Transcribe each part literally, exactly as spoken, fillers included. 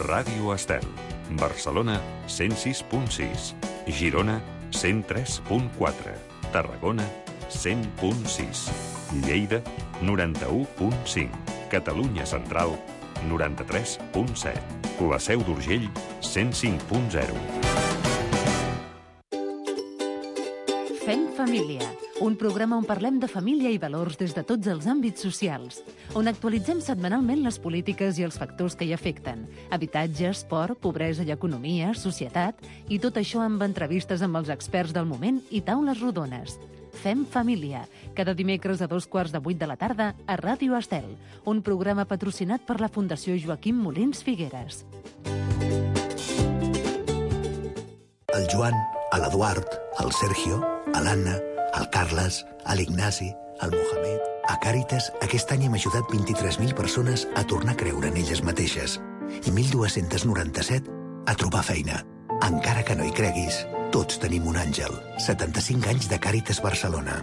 Ràdio Estel. Barcelona, cent sis punt sis. Girona, cent tres punt quatre. Tarragona, cent punt sis. Lleida, noranta-u punt cinc. Catalunya Central, noranta-tres punt set. La Seu d'Urgell, cent cinc punt zero. Fem família, un programa on parlem de família i valors des de tots els àmbits socials, on actualitzem setmanalment les polítiques i els factors que hi afecten, habitatge, esport, pobresa i economia, societat, i tot això amb entrevistes amb els experts del moment i taules rodones. Fem família, cada dimecres a dos quarts de vuit de la tarda a Ràdio Estel, un programa patrocinat per la Fundació Joaquim Molins Figueres. El Joan, l'Eduard, el Sergio, l'Anna, el Carles, l'Ignasi, el Mohamed... A Càritas, aquest any hem ajudat vint-i-tres mil persones a tornar a creure en elles mateixes i mil dos-cents noranta-set a trobar feina. Encara que no hi creguis, tots tenim un àngel. setanta-cinc anys de Càritas Barcelona.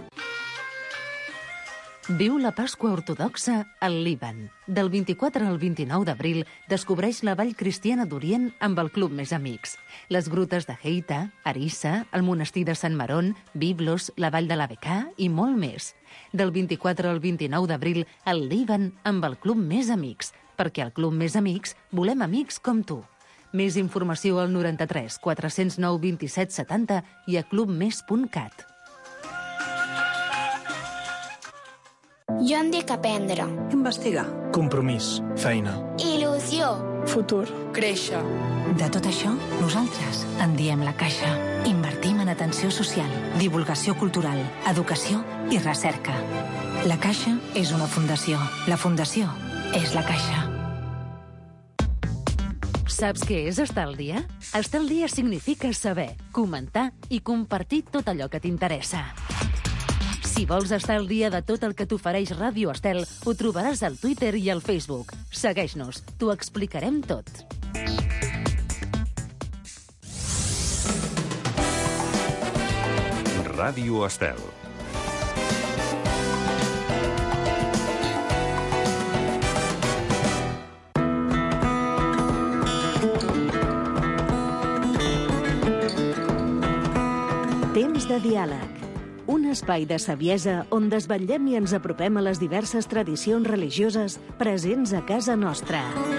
Viu la Pasqua ortodoxa al Líban. Del vint-i-quatre al vint-i-nou d'abril descobreix la Vall Cristiana d'Orient amb el Club Més Amics. Les grutes de Heita, Arissa, el monestir de Sant Marón, Biblos, la Vall de la Becà i molt més. Del vint-i-quatre al vint-i-nou d'abril al Líban amb el Club Més Amics, perquè al Club Més Amics volem amics com tu. Més informació al noranta-tres quatre-cents nou vint-i-set setanta i a clubmes punt cat. Jo em dic aprendre. Investigar. Compromís. Feina. Il·lusió. Futur. Créixer. De tot això, nosaltres en diem La Caixa. Invertim en atenció social, divulgació cultural, educació i recerca. La Caixa és una fundació. La fundació és La Caixa. Saps què és estar al dia? Estar al dia significa saber, comentar i compartir tot allò que t'interessa. Si vols estar al dia de tot el que t'ofereix Ràdio Estel, ho trobaràs al Twitter i al Facebook. Segueix-nos, t'ho explicarem tot. Ràdio Estel. Temps de diàleg. Un espai de saviesa on desvetllem i ens apropem a les diverses tradicions religioses presents a casa nostra.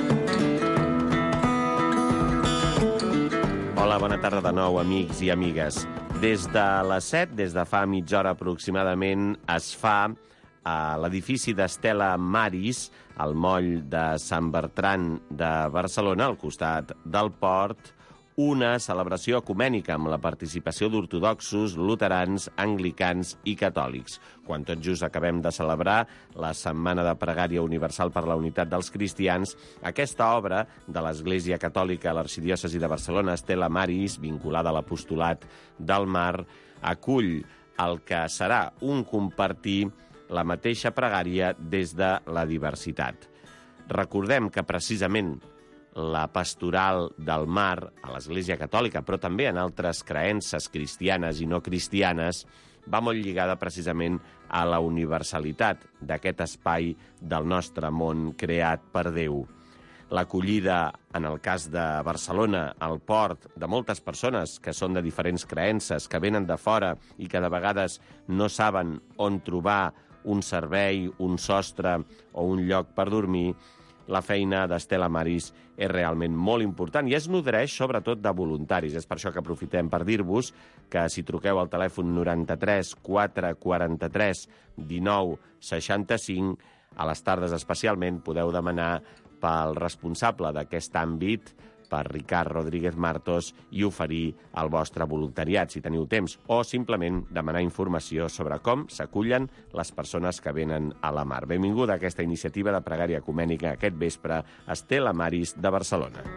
Hola, bona tarda de nou, amics i amigues. Des de les set, des de fa mitja hora aproximadament, es fa a l'edifici d'Estela Maris, al moll de Sant Bertran de Barcelona, al costat del port, una celebració ecumènica amb la participació d'ortodoxos, luterans, anglicans i catòlics. Quan tot just acabem de celebrar la Setmana de Pregària Universal per la Unitat dels Cristians, aquesta obra de l'Església Catòlica a l'Arxidiòcesi de Barcelona, Estela Maris, vinculada a l'apostolat del Mar, acull el que serà un compartir la mateixa pregària des de la diversitat. Recordem que precisament la pastoral del mar a l'Església Catòlica, però també en altres creences cristianes i no cristianes, va molt lligada precisament a la universalitat d'aquest espai del nostre món creat per Déu. L'acollida, en el cas de Barcelona, al port, de moltes persones que són de diferents creences, que venen de fora i que de vegades no saben on trobar un servei, un sostre o un lloc per dormir, la feina d'Estela Maris és realment molt important i es nodreix sobretot de voluntaris. És per això que aprofitem per dir-vos que si truqueu al telèfon noranta-tres quatre quaranta-tres dinou seixanta-cinc, a les tardes especialment podeu demanar pel responsable d'aquest àmbit, per Ricard Rodríguez Martos, i oferir el vostre voluntariat, si teniu temps, o simplement demanar informació sobre com s'acullen les persones que venen a la mar. Benvinguda a aquesta iniciativa de pregària ecumènica aquest vespre, Estela Maris de Barcelona.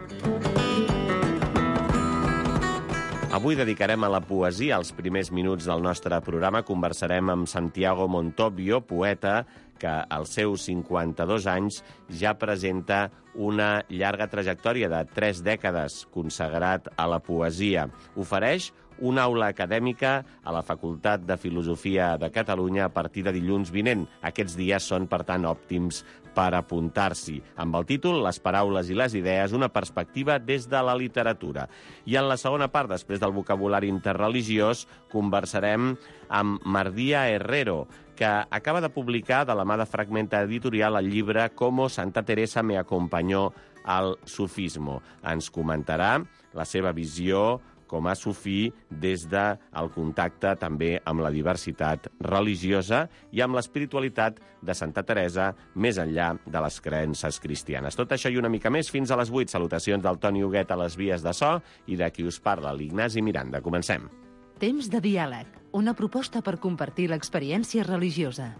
Avui dedicarem a la poesia els primers minuts del nostre programa. Conversarem amb Santiago Montobio, poeta, que als seus cinquanta-dos anys ja presenta una llarga trajectòria de tres dècades consagrat a la poesia. Ofereix una aula acadèmica a la Facultat de Filosofia de Catalunya a partir de dilluns vinent. Aquests dies són, per tant, òptims per apuntar-s'hi. Amb el títol Les paraules i les idees, una perspectiva des de la literatura. I en la segona part, després del vocabulari interreligiós, conversarem amb Mardia Herrero, que acaba de publicar de la mà de Fragmenta Editorial el llibre Cómo Santa Teresa me acompañó al sufismo. Ens comentarà la seva visió com a sufí des del contacte també amb la diversitat religiosa i amb l'espiritualitat de Santa Teresa més enllà de les creences cristianes. Tot això i una mica més fins a les vuit. Salutacions del Toni Huguet a les vies de so i de qui us parla, l'Ignasi Miranda. Comencem. Temps de diàleg, una proposta per compartir l'experiència religiosa.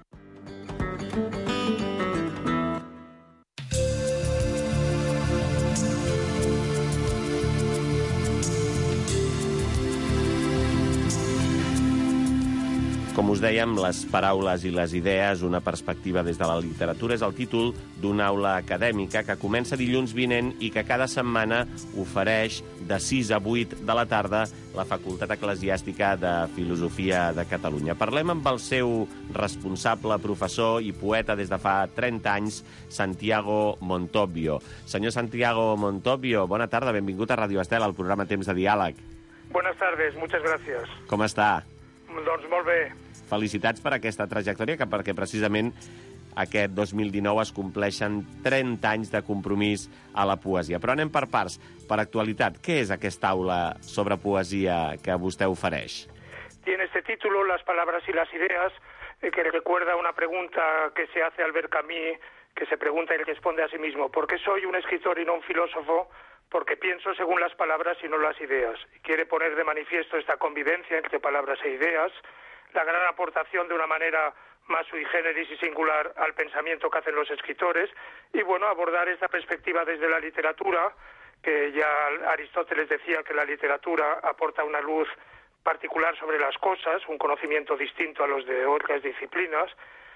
Com us dèiem, les paraules i les idees, una perspectiva des de la literatura, és el títol d'una aula acadèmica que comença dilluns vinent i que cada setmana ofereix de sis a vuit de la tarda la Facultat Eclesiàstica de Filosofia de Catalunya. Parlem amb el seu responsable, professor i poeta des de fa trenta anys, Santiago Montobio. Senyor Santiago Montobio, bona tarda, benvingut a Radio Estel, al programa Temps de Diàleg. Buenas tardes, muchas gracias. Com està? Doncs molt bé. Felicitats per aquesta trajectòria, que perquè precisament aquest dos mil dinou es compleixen trenta anys de compromís a la poesia. Però anem per parts. Per actualitat, què és aquesta aula sobre poesia que vostè ofereix? Tiene este título, Las palabras y las ideas, eh, que recuerda una pregunta que se hace Albert Camus, que se pregunta y responde a sí mismo: ¿por qué soy un escritor y no un filósofo? Porque pienso según las palabras y no las ideas. Quiere poner de manifiesto esta convivencia entre palabras e ideas, la gran aportación de una manera más sui generis y singular al pensamiento que hacen los escritores, y bueno, abordar esta perspectiva desde la literatura, que ya Aristóteles decía que la literatura aporta una luz particular sobre las cosas, un conocimiento distinto a los de otras disciplinas,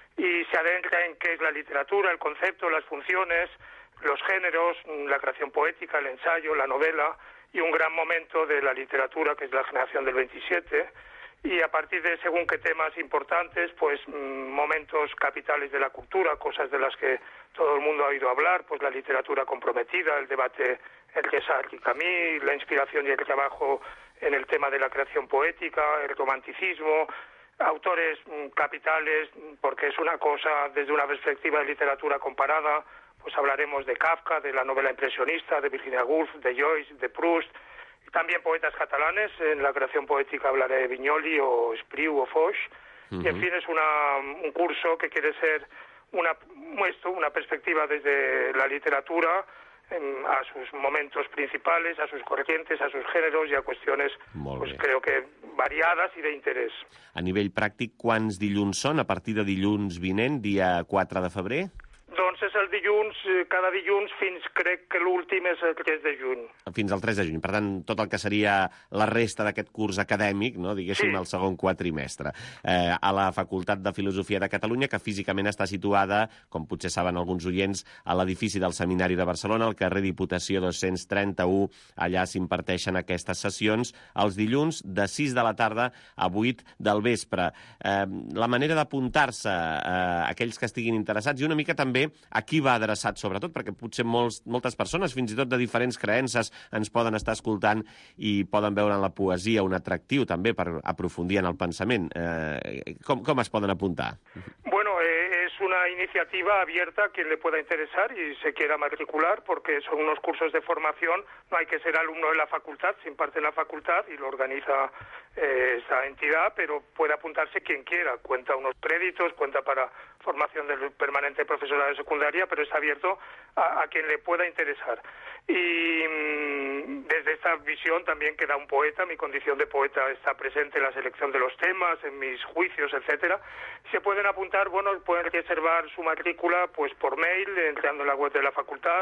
y se adentra en qué es la literatura, el concepto, las funciones, los géneros, la creación poética, el ensayo, la novela, y un gran momento de la literatura, que es la generación del veintisiete, y a partir de según qué temas importantes, pues momentos capitales de la cultura, cosas de las que todo el mundo ha oído hablar, pues la literatura comprometida, el debate entre Sartre y Camus, la inspiración y el trabajo en el tema de la creación poética, el romanticismo, autores capitales, porque es una cosa desde una perspectiva de literatura comparada. Pues hablaremos de Kafka, de la novela impresionista, de Virginia Woolf, de Joyce, de Proust, y también poetas catalanes. En la creación poética hablaré de Viñoli o Espriu o Foix. Uh-huh. Y en fin, es una, un curso que quiere ser una, esto, una perspectiva desde la literatura en, a sus momentos principales, a sus corrientes, a sus géneros y a cuestiones, pues creo que variades i d'interès. A nivell pràctic, quants dilluns són a partir de dilluns vinent, dia quatre de febrer? Doncs és el dilluns, cada dilluns fins, crec que l'últim és el tres de juny. Fins al tres de juny. Per tant, tot el que seria la resta d'aquest curs acadèmic, no, diguéssim, sí, el segon quatrimestre. Eh, a la Facultat de Filosofia de Catalunya, que físicament està situada, com potser saben alguns oients, a l'edifici del Seminari de Barcelona, al carrer Diputació dos-cents trenta-u. Allà s'imparteixen aquestes sessions els dilluns de sis de la tarda a vuit del vespre. Eh, la manera d'apuntar-se a eh, aquells que estiguin interessats i una mica també a qui va adreçat, sobretot, perquè potser molts, moltes persones, fins i tot de diferents creences, ens poden estar escoltant i poden veure en la poesia un atractiu també per aprofundir en el pensament. Eh, com, com es poden apuntar? Bueno, eh, es una iniciativa abierta a quien le pueda interesar y se quiera matricular, porque son unos cursos de formación, no hay que ser alumno de la facultad, se imparte en la facultad y lo organiza eh, esa entidad, pero puede apuntarse quien quiera, cuenta unos créditos, cuenta para formación del permanente profesorado de secundaria, pero está abierto a, a quien le pueda interesar. Y mmm, desde esta visión también queda un poeta, mi condición de poeta está presente en la selección de los temas, en mis juicios, etcétera. Se pueden apuntar, bueno, pueden reservar su matrícula pues por mail, entrando en la web de la facultad,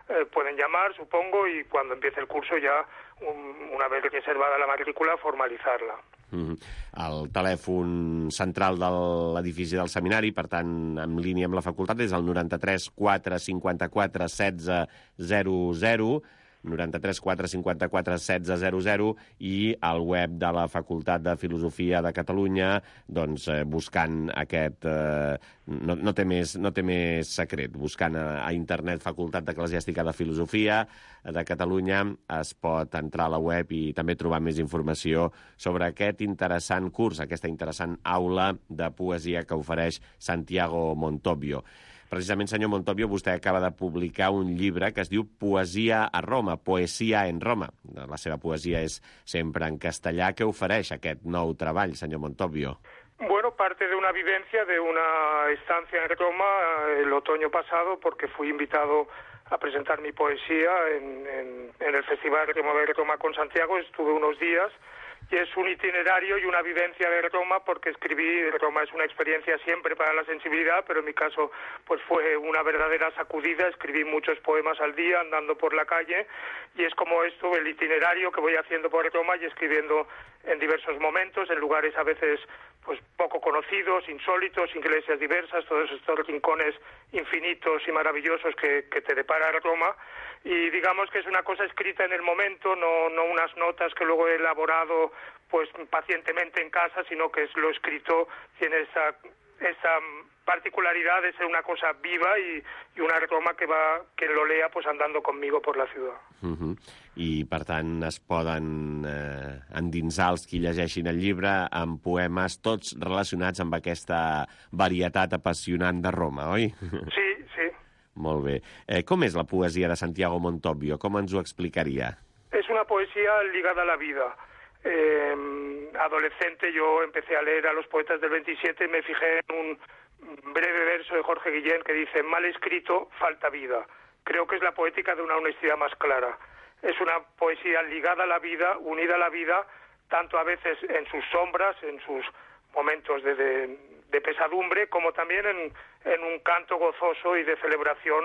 eh, pueden llamar, supongo, y cuando empiece el curso ya, un, una vez reservada la matrícula, formalitzar-la. Mm-hmm. El telèfon central de l'edifici del seminari, per tant, en línia amb la facultat, és el noranta-tres quatre cinquanta-quatre setze zero zero, noranta-tres quatre cinquanta-quatre setze zero zero, i al web de la Facultat de Filosofia de Catalunya, doncs, eh, buscant aquest... Eh, no, no, té més, no té més secret. Buscant a, a internet Facultat Eclesiàstica de Filosofia de Catalunya es pot entrar a la web i també trobar més informació sobre aquest interessant curs, aquesta interessant aula de poesia que ofereix Santiago Montobio. Precisament, senyor Montobio, vostè acaba de publicar un llibre que es diu Poesia a Roma, Poesia en Roma. La seva poesia és sempre en castellà. Què ofereix aquest nou treball, senyor Montobio? Bueno, parte de una vivencia de una estancia en Roma el otoño pasado, porque fui invitado a presentar mi poesía en, en, en el Festival Remover Roma con Santiago. Estuve unos días y es un itinerario y una vivencia de Roma, porque escribir Roma es una experiencia siempre para la sensibilidad, pero en mi caso pues fue una verdadera sacudida. Escribí muchos poemas al día andando por la calle, y es como esto, el itinerario que voy haciendo por Roma y escribiendo en diversos momentos, en lugares a veces pues poco conocidos, insólitos, iglesias diversas, todos estos rincones infinitos y maravillosos que, que te depara Roma. Y digamos que es una cosa escrita en el momento, no, no unas notas que luego he elaborado pues pacientemente en casa, sino que es lo escrito, tiene esa, esa particularidad de ser una cosa viva y, y una Roma que va, que lo lea pues andando conmigo por la ciudad. Uh-huh. I, per tant, es poden eh, endinsar els qui llegeixin el llibre amb poemes tots relacionats amb aquesta varietat apassionant de Roma, oi? Sí, sí. Molt bé. Eh, com és la poesia de Santiago Montobio? Com ens ho explicaria? Es una poesía ligada a la vida. Eh, adolescente yo empecé a leer a los poetas del veintisiete y me fijé en un breve verso de Jorge Guillén que dice: mal escrito, falta vida. Creo que es la poética de una honestidad más clara. Es una poesía ligada a la vida, unida a la vida, tanto a veces en sus sombras, en sus momentos de, de, de pesadumbre, como también en, en un canto gozoso y de celebración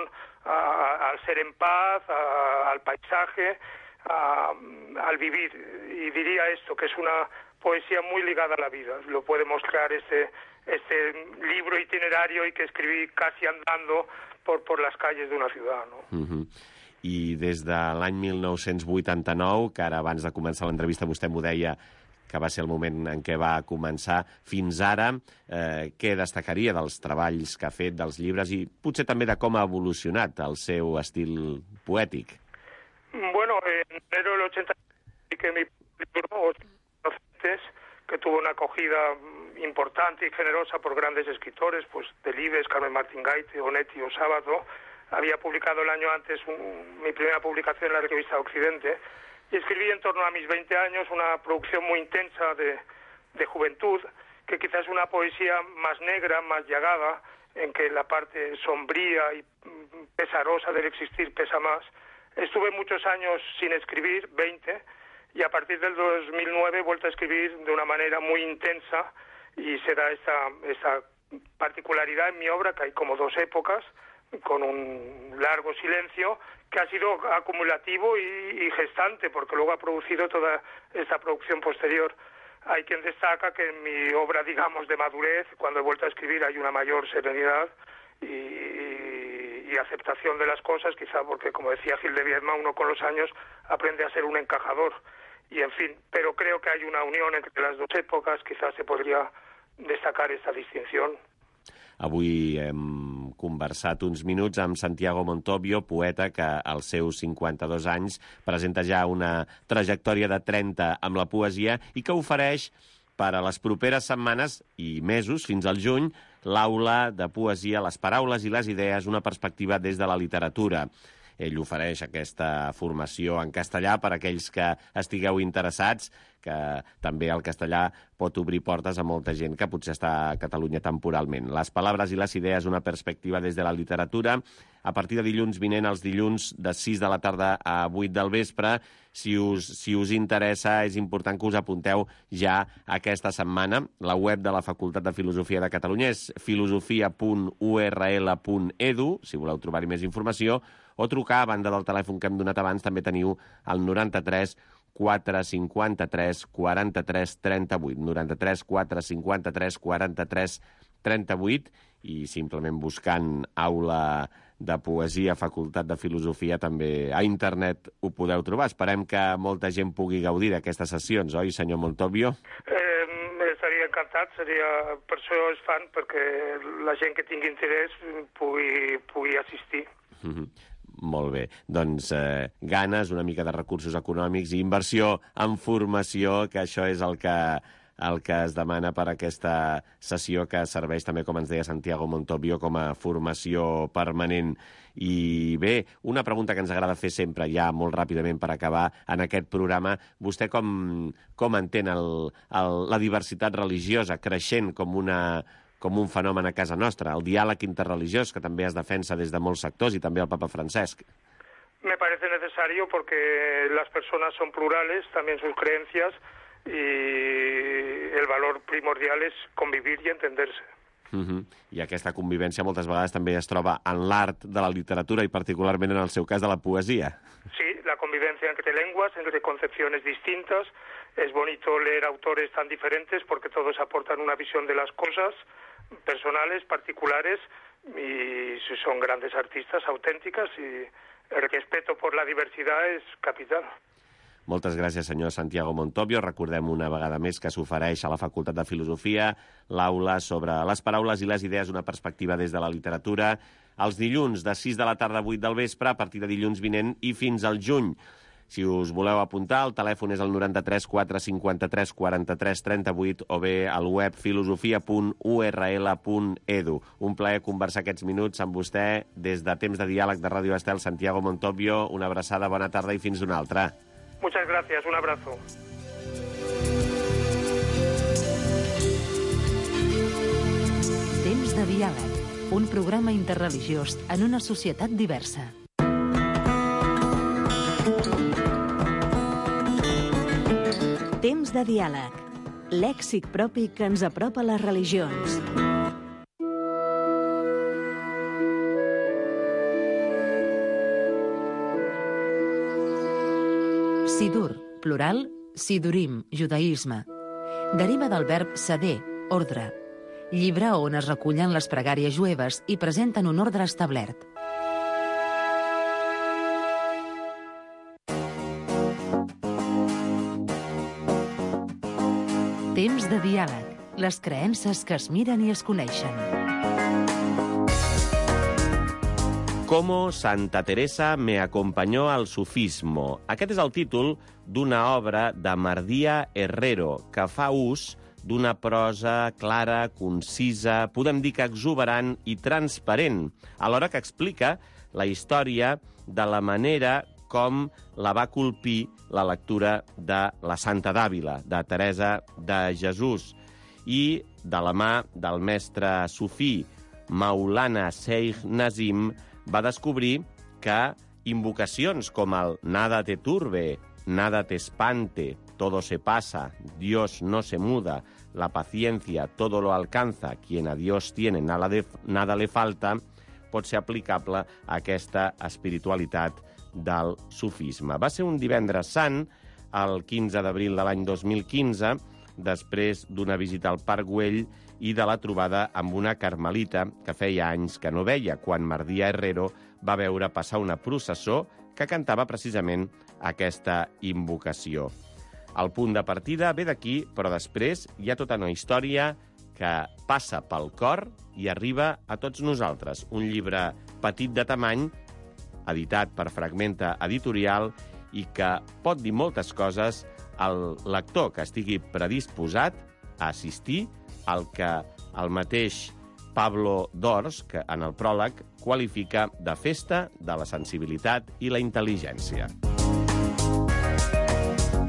a, al ser en paz, a, al paisaje, a, al vivir. Y diría esto, que es una poesía muy ligada a la vida. Lo puede mostrar este, este libro itinerario y que escribí casi andando por, por las calles de una ciudad, ¿no? Uh-huh. I des de l'any mil nou-cents vuitanta-nou, que ara abans de començar l'entrevista vostè m'ho deia que va ser el moment en què va començar, fins ara, eh, què destacaria dels treballs que ha fet, dels llibres, i potser també de com ha evolucionat el seu estil poètic? Bueno, en enero del ochenta que mi libro, Inocentes, que tuvo una acogida importante y generosa por grandes escritores, pues Delibes, Carmen Martín Gaite, Onetti o Sábato. Había publicado el año antes un, mi primera publicación en la revista Occidente, y escribí en torno a mis veinte años una producción muy intensa de, de juventud, que quizás es una poesía más negra, más llagada, en que la parte sombría y pesarosa del existir pesa más. Estuve muchos años sin escribir, veinte, y a partir del dos mil nueve he vuelto a escribir de una manera muy intensa, y se da esa, esa particularidad en mi obra, que hay como dos épocas, con un largo silencio que ha sido acumulativo y, y gestante, porque luego ha producido toda esta producción posterior. Hay quien destaca que en mi obra, digamos, de madurez, cuando he vuelto a escribir, hay una mayor serenidad y, y, y aceptación de las cosas, quizá porque, como decía Gil de Viedma, uno con los años aprende a ser un encajador. Y, en fin, pero creo que hay una unión entre las dos épocas, quizás se podría destacar esta distinción. Avui hem conversat uns minuts amb Santiago Montobio, poeta que als seus cinquanta-dos anys presenta ja una trajectòria de trenta amb la poesia i que ofereix per a les properes setmanes i mesos, fins al juny, l'aula de poesia, les paraules i les idees, una perspectiva des de la literatura. Ell ofereix aquesta formació en castellà per a aquells que estigueu interessats, que també el castellà pot obrir portes a molta gent que potser està a Catalunya temporalment. Les paraules i les idees, una perspectiva des de la literatura. a partir de dilluns vinent, els dilluns de sis de la tarda a vuit del vespre. Si us, si us interessa, és important que us apunteu ja aquesta setmana. La web de la Facultat de Filosofia de Catalunya és filosofia punt u erra ele punt edu, si voleu trobar-hi més informació, o trucar, a banda del telèfon que hem donat abans, també teniu el noranta-tres quatre cinquanta-tres quaranta-tres trenta-vuit, noranta-tres quatre cinquanta-tres quaranta-tres trenta-vuit, i simplement buscant aula de poesia, Facultat de Filosofia, també a internet ho podeu trobar. Esperem que molta gent pugui gaudir d'aquestes sessions, oi, senyor Montobbio? Eh, estaria encantat, seria, per això és fan, perquè la gent que tingui interès pugui, pugui assistir. Mm-hmm. Molt bé. Doncs eh, ganes, una mica de recursos econòmics i inversió en formació, que això és el que, el que es demana per aquesta sessió, que serveix també, com ens deia Santiago Montobbio, com a formació permanent. I bé, una pregunta que ens agrada fer sempre, ja molt ràpidament per acabar en aquest programa. Vostè com, com entén el, el, la diversitat religiosa creixent com una... com un fenomen a casa nostra, el diàleg interreligiós, que també es defensa des de molts sectors, i també el Papa Francesc? Me parece necesario porque las personas son plurales, también sus creencias, y el valor primordial es convivir y entenderse. Uh-huh. I aquesta convivència moltes vegades també es troba en l'art de la literatura i particularment en el seu cas de la poesia. Sí, la convivencia entre lenguas, entre concepciones distintas. Es bonito leer autores tan diferentes porque todos aportan una visión de las cosas personales, particulares, y son grandes artistas auténticas, y el respeto por la diversidad es capital. Moltes gràcies, senyor Santiago Montobbio. Recordem una vegada més que s'ofereix a la Facultat de Filosofia l'aula sobre les paraules i les idees, una perspectiva des de la literatura, els dilluns de sis de la tarda a vuit del vespre, a partir de dilluns vinent i fins al juny. Si us voleu apuntar, el telèfon és el noranta-tres quatre cinquanta-tres quaranta-tres trenta-vuit o bé al web filosofia punt u erra ele punt edu. Un plaer conversar aquests minuts amb vostè des de Temps de Diàleg de Ràdio Estel. Santiago Montobbio, una abraçada, bona tarda i fins una altra. Muchas gracias, un abrazo. Temps de Diàleg, un programa interreligiós en una societat diversa. Temps de Diàleg, lèxic propi que ens apropa a les religions. Sidur, plural, sidurim, judaïsme. Deriva del verb seder, ordre. Llibre on es recullen les pregàries jueves i presenten un ordre establert. Temps de diàleg, les creences que es miren i es coneixen. Cómo Santa Teresa me acompañó al sufismo. Aquest és el títol d'una obra de Mardia Herrero, que fa ús d'una prosa clara, concisa, podem dir que exuberant i transparent, alhora que explica la història de la manera com la va colpir la lectura de la Santa d'Àvila, de Teresa de Jesús, i de la mà del mestre sufí Maulana Sheikh Nazim va descobrir que invocacions com el «Nada te turbe», «Nada te espante», «Todo se pasa», «Dios no se muda», «La paciencia todo lo alcanza», «Quien a Dios tiene nada, de, nada le falta», pot ser aplicable a aquesta espiritualitat del sufisme. Va ser un divendres sant, el quinze d'abril de l'any dos mil quinze, després d'una visita al Parc Güell i de la trobada amb una carmelita que feia anys que no veia, quan Mardia Herrero va veure passar una processó que cantava precisament aquesta invocació. El punt de partida ve d'aquí, però després hi ha tota una història que passa pel cor i arriba a tots nosaltres. Un llibre petit de tamany, editat per Fragmenta Editorial, i que pot dir moltes coses al lector que estigui predisposat a assistir al que el mateix Pablo Dors, que en el pròleg qualifica de festa de la sensibilitat i la intel·ligència.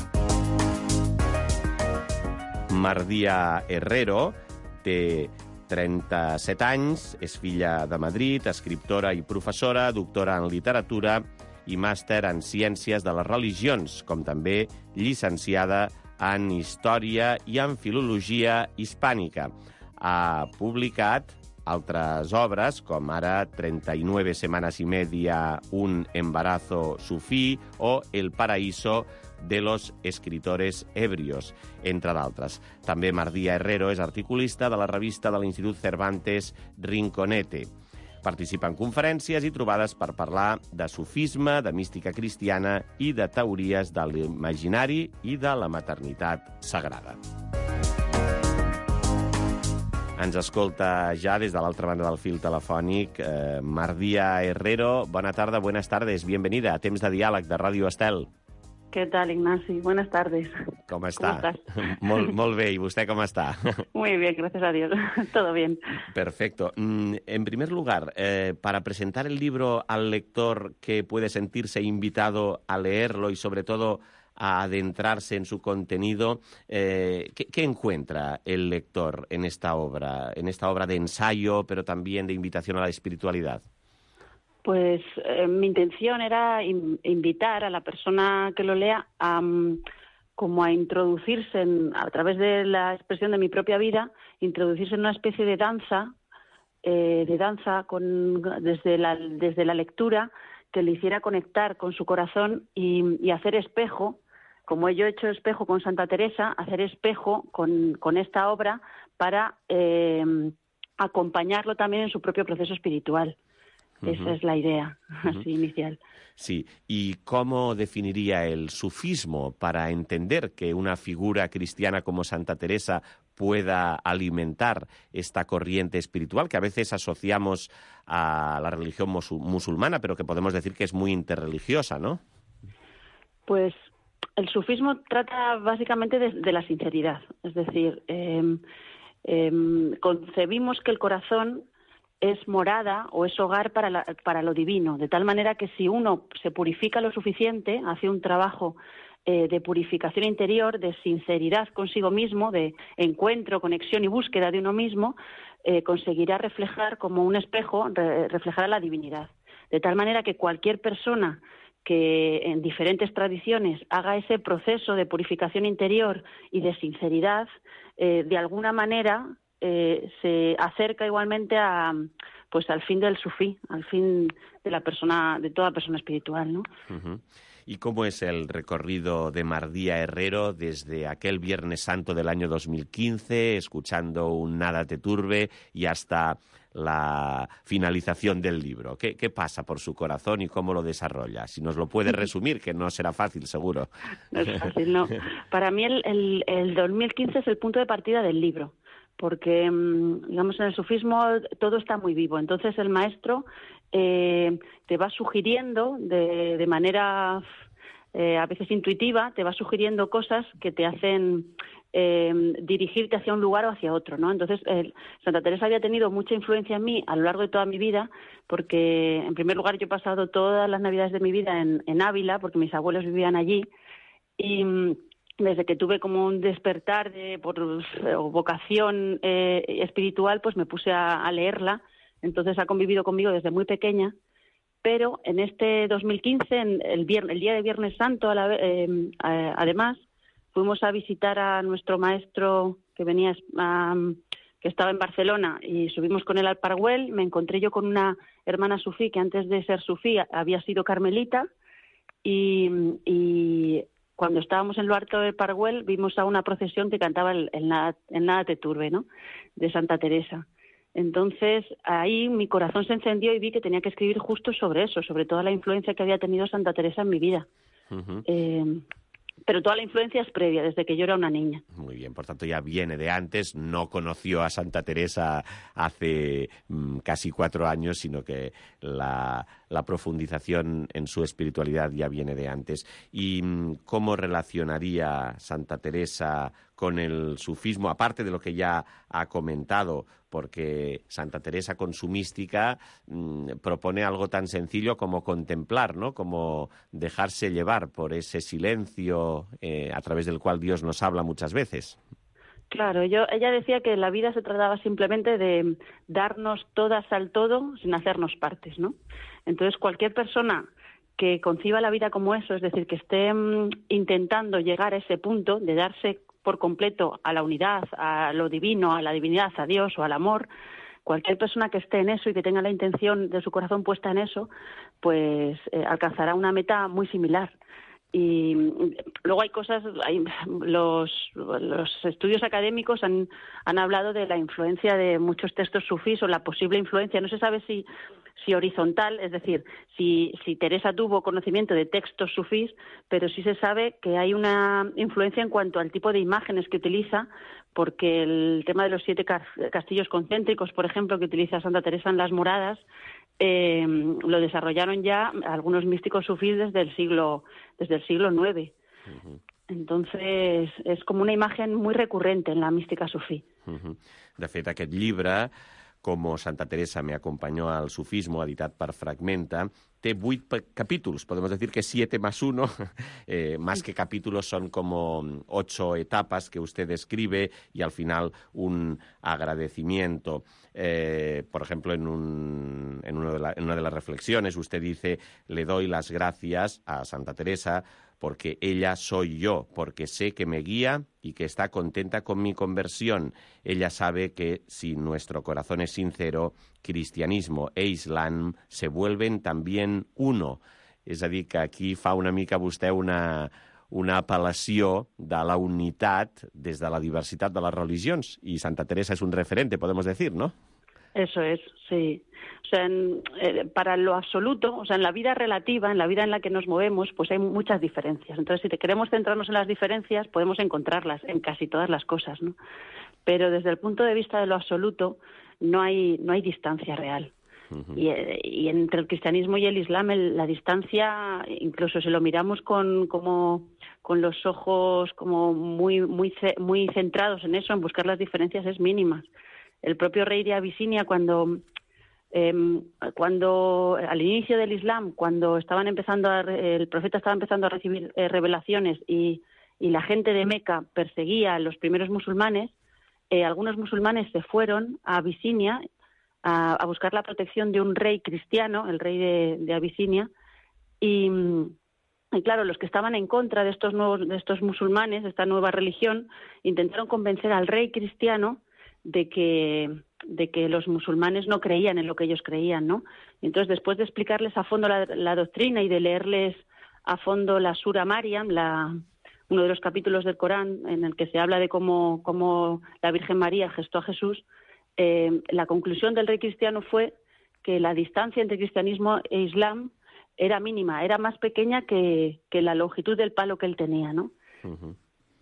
Mardia Herrero té trenta-set anys, és filla de Madrid, escriptora i professora, doctora en literatura i màster en ciències de les religions, com també llicenciada en història i en filologia hispànica. Ha publicat altres obres, com ara treinta y nueve semanas y media, un embarazo sufí o El paraíso de los escritores ebrios, entre d'altres. També Mardía Herrero és articulista de la revista de l'Institut Cervantes Rinconete. Participa en conferències i trobades per parlar de sufisme, de mística cristiana i de teories de l'imaginari i de la maternitat sagrada. Ens escolta ja des de l'altra banda del fil telefònic eh, Mardía Herrero. Bona tarda, buenas tardes, bienvenida a Temps de Diàleg de Ràdio Estel. ¿Qué tal, Ignasi? Buenas tardes. ¿Cómo está? ¿Cómo estás? Molt, molt bé. ¿Y usted cómo está? Muy bien, gracias a Dios. Todo bien. Perfecto. En primer lugar, eh, para presentar el libro al lector que puede sentirse invitado a leerlo y sobre todo a adentrarse en su contenido, eh, ¿qué, ¿qué encuentra el lector en esta obra, en esta obra de ensayo, pero también de invitación a la espiritualidad? Pues eh, mi intención era in, invitar a la persona que lo lea a, um, como a introducirse en, a través de la expresión de mi propia vida, introducirse en una especie de danza, eh, de danza con, desde, la, desde la lectura, que le hiciera conectar con su corazón y, y hacer espejo, como yo he hecho espejo con Santa Teresa, hacer espejo con, con esta obra para eh, acompañarlo también en su propio proceso espiritual. Uh-huh. Esa es la idea, uh-huh. así inicial. Sí, ¿y cómo definiría el sufismo para entender que una figura cristiana como Santa Teresa pueda alimentar esta corriente espiritual que a veces asociamos a la religión musul- musulmana, pero que podemos decir que es muy interreligiosa, ¿no? Pues el sufismo trata básicamente de, de la sinceridad, es decir, eh, eh, concebimos que el corazón es morada o es hogar para, la, para lo divino, de tal manera que si uno se purifica lo suficiente, hace un trabajo eh, de purificación interior, de sinceridad consigo mismo, de encuentro, conexión y búsqueda de uno mismo, eh, conseguirá reflejar como un espejo, re, reflejar a la divinidad. De tal manera que cualquier persona que en diferentes tradiciones haga ese proceso de purificación interior y de sinceridad, eh, de alguna manera Eh, se acerca igualmente a, pues, al fin del sufí, al fin de la persona, de toda persona espiritual, ¿no? Uh-huh. ¿Y cómo es el recorrido de Mardía Herrero desde aquel Viernes Santo del año dos mil quince, escuchando un Nada te turbe, y hasta la finalización del libro? ¿Qué, qué pasa por su corazón y cómo lo desarrolla? Si nos lo puede resumir, que no será fácil, seguro. No es fácil, no. Para mí el, el, el dos mil quince es el punto de partida del libro, porque, digamos, en el sufismo todo está muy vivo. Entonces el maestro eh, te va sugiriendo de, de manera eh, a veces intuitiva, te va sugiriendo cosas que te hacen eh, dirigirte hacia un lugar o hacia otro, ¿no? Entonces eh, Santa Teresa había tenido mucha influencia en mí a lo largo de toda mi vida, porque en primer lugar yo he pasado todas las navidades de mi vida en, en Ávila, porque mis abuelos vivían allí, y desde que tuve como un despertar de, por o vocación eh, espiritual, pues me puse a, a leerla. Entonces ha convivido conmigo desde muy pequeña. Pero en este dos mil quince, en el, viernes, el día de Viernes Santo, a la, eh, a, además, fuimos a visitar a nuestro maestro que venía, um, que estaba en Barcelona, y subimos con él al Pargüell. Me encontré yo con una hermana sufí que antes de ser sufí había sido carmelita, y... y cuando estábamos en lo alto del Pargüell vimos a una procesión que cantaba el, el, Nada, el Nada te turbe, ¿no?, de Santa Teresa. Entonces ahí mi corazón se encendió y vi que tenía que escribir justo sobre eso, sobre toda la influencia que había tenido Santa Teresa en mi vida. Uh-huh. Eh, pero toda la influencia es previa, desde que yo era una niña. Muy bien, por tanto ya viene de antes, no conoció a Santa Teresa hace mmm, casi cuatro años, sino que la, la profundización en su espiritualidad ya viene de antes. ¿Y mmm, cómo relacionaría Santa Teresa con el sufismo, aparte de lo que ya ha comentado? Porque Santa Teresa con su mística mmm, propone algo tan sencillo como contemplar, ¿no?, como dejarse llevar por ese silencio eh, a través del cual Dios nos habla muchas veces. Claro, yo, ella decía que la vida se trataba simplemente de darnos todas al todo sin hacernos partes, ¿no? Entonces, cualquier persona que conciba la vida como eso, es decir, que esté mm, intentando llegar a ese punto de darse por completo a la unidad, a lo divino, a la divinidad, a Dios o al amor, cualquier persona que esté en eso y que tenga la intención de su corazón puesta en eso, pues eh, alcanzará una meta muy similar. Y luego hay cosas, hay, los, los estudios académicos han, han hablado de la influencia de muchos textos sufís o la posible influencia, no se sabe si, si horizontal, es decir, si, si Teresa tuvo conocimiento de textos sufís, pero sí se sabe que hay una influencia en cuanto al tipo de imágenes que utiliza, porque el tema de los siete castillos concéntricos, por ejemplo, que utiliza Santa Teresa en las moradas, Eh, lo desarrollaron ya algunos místicos sufís desde el siglo desde el siglo nueve. Uh-huh. Entonces és com una imagen muy recurrente en la mística sufí. Uh-huh. De fet, aquest llibre, Como Santa Teresa me acompañó al sufismo, editat per Fragmenta, té vuit capítulos, podemos decir que siete más uno, eh, más que capítulos son como ocho etapas que usted describe y al final un agradecimiento. Eh, por ejemplo, en, un, en, uno de la, en una de las reflexiones usted dice, le doy las gracias a Santa Teresa porque ella soy yo, porque sé que me guía y que está contenta con mi conversión. Ella sabe que si nuestro corazón es sincero, cristianismo e islam se vuelven también uno. És a dir, que aquí fa una mica vostè una, una apel·lació de la unitat des de la diversitat de les religions. I Santa Teresa és un referente, podemos decir, ¿no? Eso es, sí. O sea, en, eh, para lo absoluto, o sea, en la vida relativa, en la vida en la que nos movemos, pues hay muchas diferencias. Entonces, si queremos centrarnos en las diferencias, podemos encontrarlas en casi todas las cosas, ¿no? Pero desde el punto de vista de lo absoluto, no hay, no hay distancia real. Uh-huh. Y, y entre el cristianismo y el islam, el, la distancia, incluso si lo miramos con, como, con los ojos como muy, muy, muy centrados en eso, en buscar las diferencias, es mínima. El propio rey de Abisinia, cuando, eh, cuando al inicio del Islam, cuando estaban empezando a, el profeta estaba empezando a recibir eh, revelaciones y, y la gente de Meca perseguía a los primeros musulmanes, eh, algunos musulmanes se fueron a Abisinia a, a buscar la protección de un rey cristiano, el rey de, de Abisinia, y, y claro, los que estaban en contra de estos nuevos, de estos musulmanes, de esta nueva religión, intentaron convencer al rey cristiano de que, de que los musulmanes no creían en lo que ellos creían, ¿no? Y entonces, después de explicarles a fondo la, la doctrina y de leerles a fondo la Sura Mariam, la, uno de los capítulos del Corán en el que se habla de cómo, cómo la Virgen María gestó a Jesús, eh, la conclusión del rey cristiano fue que la distancia entre cristianismo e islam era mínima, era más pequeña que, que la longitud del palo que él tenía, ¿no? Uh-huh.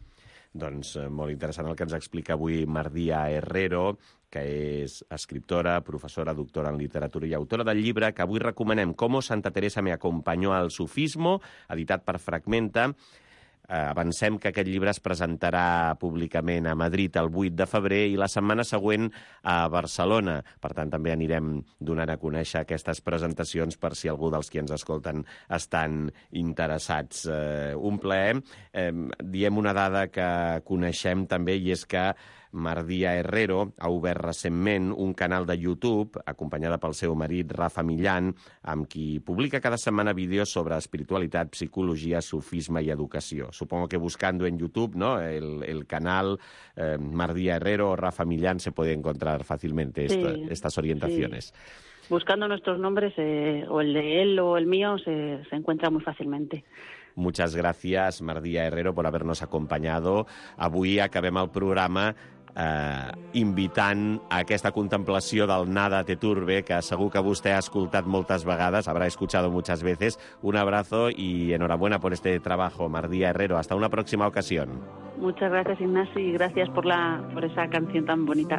Doncs eh, molt interessant el que ens explica avui Mardia Herrero, que és escriptora, professora, doctora en literatura i autora del llibre que avui recomanem, Como Santa Teresa me acompañó al sufismo, editat per Fragmenta. Eh, avancem que aquest llibre es presentarà públicament a Madrid el vuit de febrer i la setmana següent a Barcelona. Per tant, també anirem donant a conèixer aquestes presentacions per si algú dels qui ens escolten estan interessats. Eh, un plaer. Eh, diem una dada que coneixem també i és que Mardia Herrero ha obert recentment un canal de YouTube, acompanyada pel seu marit Rafa Millán, amb qui publica cada setmana vídeos sobre espiritualitat, psicologia, sufisme i educació. Supongo que buscando en YouTube, ¿no?, el, el canal eh, Mardia Herrero o Rafa Millán se puede encontrar fácilmente esta, sí, estas orientaciones. Sí. Buscando nuestros nombres, eh, o el de él o el mío, se, se encuentra muy fácilmente. Muchas gracias, Mardia Herrero, por habernos acompañado. Avui acabem el programa eh, invitant a aquesta contemplació del Nada te turbe, que segur que vostè ha escoltat moltes vegades, habrá escuchado muchas veces. Un abrazo y enhorabuena por este trabajo, Mardia Herrero. Hasta una próxima ocasión. Muchas gracias, Ignacio, y gracias por, la, por esa canción tan bonita.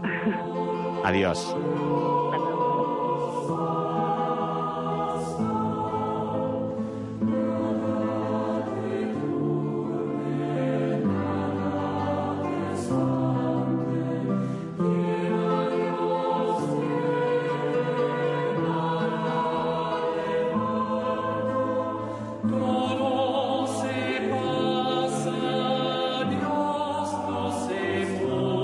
Adiós. Todo se pasa, Dios no se mueve.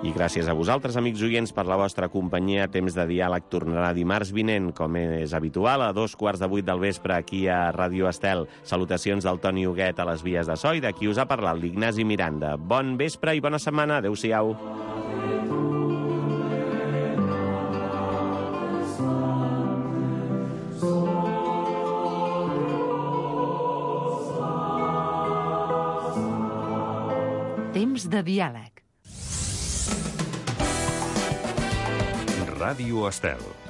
I gràcies a vosaltres, amics oients, per la vostra companyia. Temps de diàleg tornarà dimarts vinent, com és habitual, a dos quarts de vuit del vespre aquí a Ràdio Estel. Salutacions del Toni Huguet a les vies de so i de qui us ha parlat, l'Ignasi Miranda. Bon vespre i bona setmana. Adéu-siau. Temps de diàleg. Ràdio Estel.